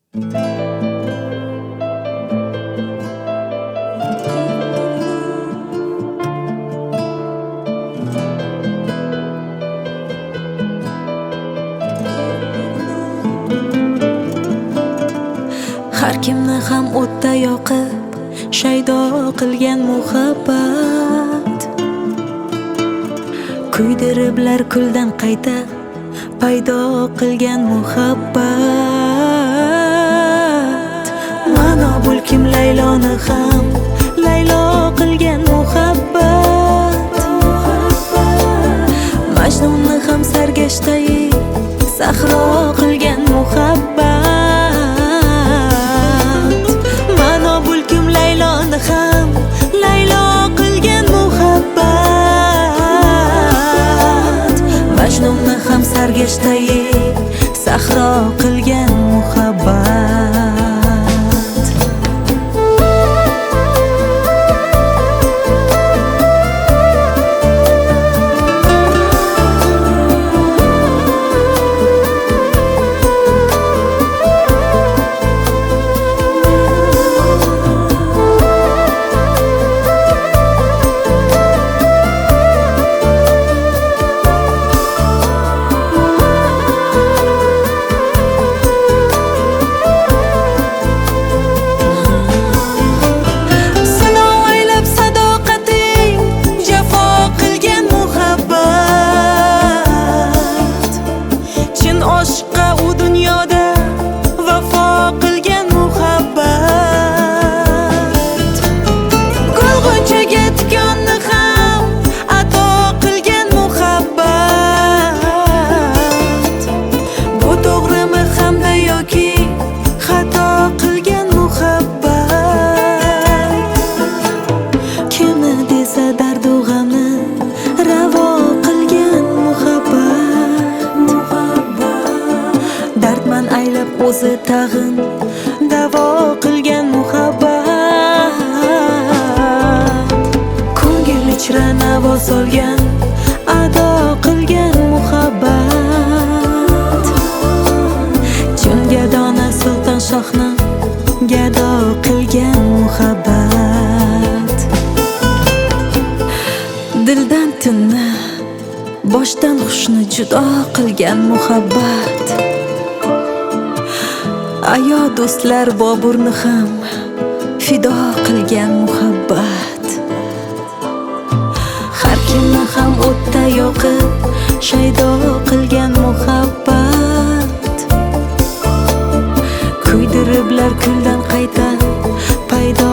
Har kimni ham o'tda yoqib shaydo qilgan muhabbat, kuydiriblar kuldan qayta paydo qilgan muhabbat. Ma'no bulkim Layloni ham Laylo qilgan muhabbat, Majnunni ham sargashtai sahro qilgan muhabbat. Ma'no bulkim Layloni ham Laylo qilgan muhabbat, Majnunni ham sargashtai sahro qilgan muhabbat. Dardman aylab o'zi tag'in davo qilgan muhabbat, ko'ngil ichra navo solgan ado qilgan muhabbat, Jungadona Sulton Shohni gado qilgan muhabbat. Dildan tunni boshdan hushni judo qilgan muhabbat, ayo do'stlar Boburni ham fido qilgan muhabbat. Har kimni ham o'tda yoqib shaydo qilgan muhabbat, kuydiriblar kuldan qayta paydo